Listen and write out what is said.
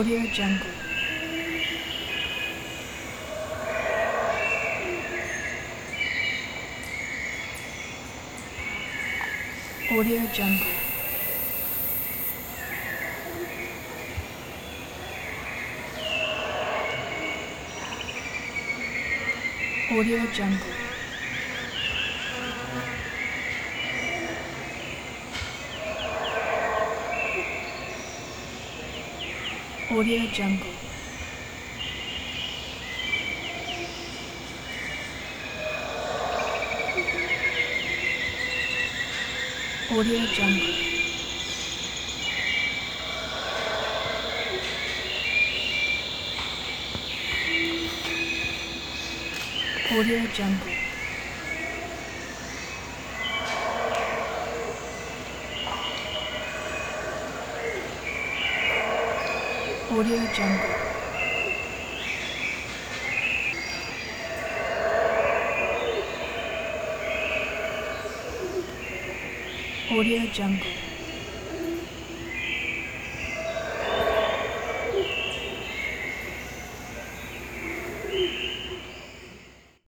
Audio Jungle. Audio Jungle. Audio Jungle. Audio Jungle. Audio Jungle. Audio Jungle. Audio Jungle. Audio Jungle.